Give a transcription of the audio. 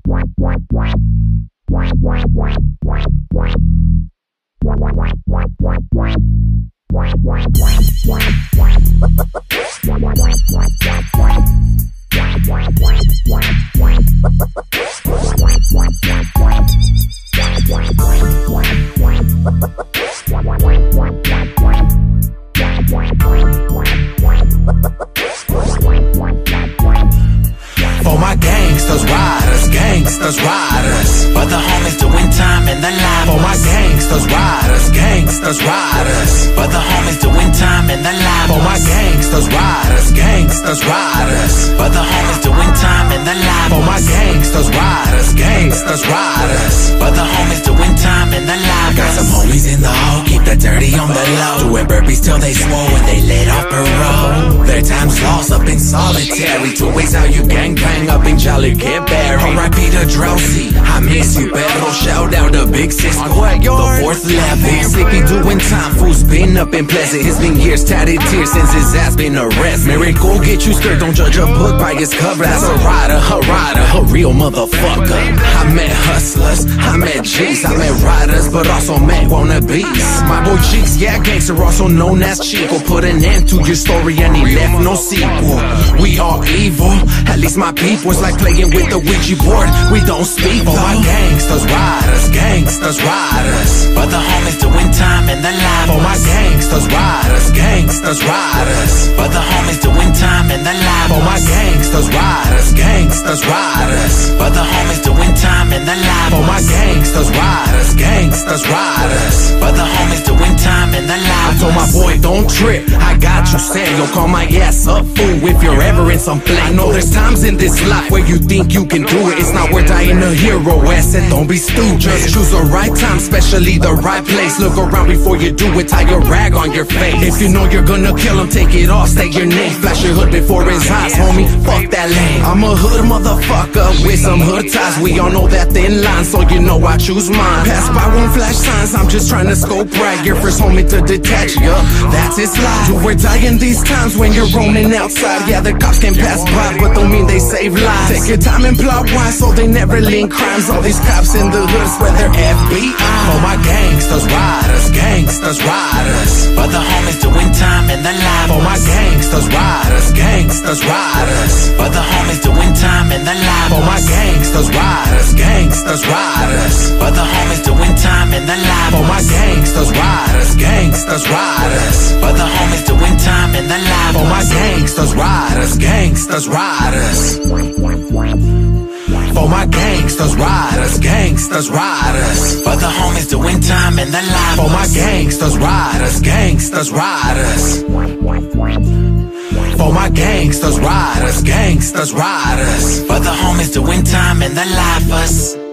For my gangsters, riders, for the homies doing time in the life. For my gangsters, riders, for the homies doing time in the life. For my gangsters, riders, for the homies doing time in the life. For my gangsters, riders, for the homies doing time in the life. Got some homies in the hole, keep the dirty on the low, doing burpees till they swole when they let off parole. Their time's lost up in solitary. 2 ways how you gangbang up in Jolly Campberry. R.I.P. to Drowsy, I miss you, pero shout out to Big Cisco, the 4th level. Sicky doing time, fool's been up in Pleasant. It's been years, tatted tears since his ass been arrested. Mary, go get you scared, don't judge a book by its cover. That's a rider, a real motherfucker. I met hustlers, I met G's, I met riders, but also met wannabes. My boy Cheeks, yeah, gangster, also known as Chico, put an end to your story and he left no sequel. We are evil, at least my people. It's like playing with the Ouija board, we don't speak. For my gangsters, riders, for the homies doing time in the life. For my gangsters, riders, for the homies doing time in the life. For my gangsters, riders, for the homies doing time in the life. For my gangsters, riders, for the homies doing time in the life. I told my boy, don't trip, I got you said. You'll call my ass up, fool, if you're ever in some play. I know there's times in this life where you think you can do it. It's not worth dying a hero. I said don't be stupid, just choose the right time, especially the right place. Look around before you do it, tie your rag on your face. If you know you're gonna kill him, take it off, state your name, flash your hood before his eyes, homie, fuck that lane. I'm a hood motherfucker with some hood ties. We all know that thin line, so you know I choose mine. Pass by, won't flash signs, I'm just trying to scope right. Your first homie to detach, yup, that's his life. You were dying these times when you're roaming outside. Yeah, the cops can pass by, but don't mean they save lives. Take your time and plot wise, so they never link crimes. All these cops in the hood swear they're FBI. For my gangsters, riders, for the homies doing time in the life. For my gangsters, riders, for the homies doing time in the life. For my gangsters, riders, for the homies doing time in the life. For my gangsters, riders, for the homies doing time in the life. For my gangsters, riders, for my gangsters, riders, for the homies doing time in the life. For my gangsters, riders, for my gangsters, riders, for the homies doing time in the life.